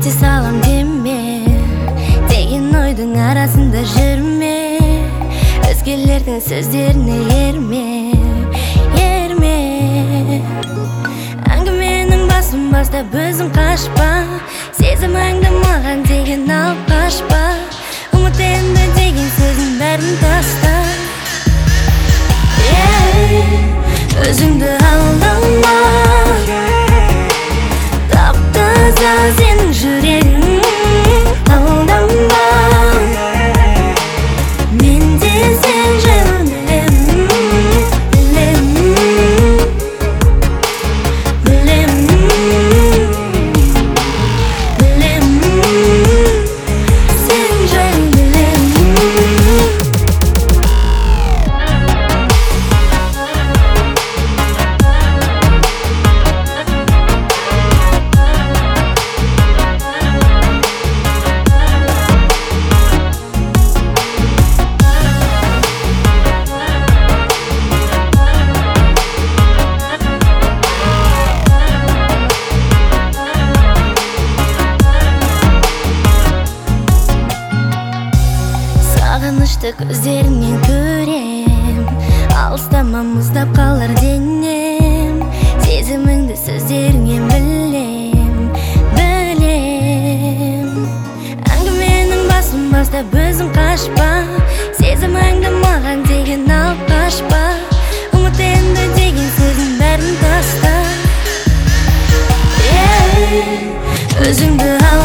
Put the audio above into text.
кете салам деме деген ойдың арасында жүрме, өзгелердің сөздеріне ерме. Әңгіменің басын бастап өзің қашпа, сезіміңді маған деген алып қашпа, үмітіңді деген сөздің бәрін таста. Өзіңді алдама, тап-таза сенің жүрегің, алдама. Мен де сен жайлы сағынышты көздеріңнен көрем, алыстама мұздап қалар денем, сезіміңді сөздеріңнен білем. Әңгіменің басын бастап өзің қашпа, сезіміңді маған деген алып қашпа, үмітіңді деген сөздің бәрін таста. Өзіңді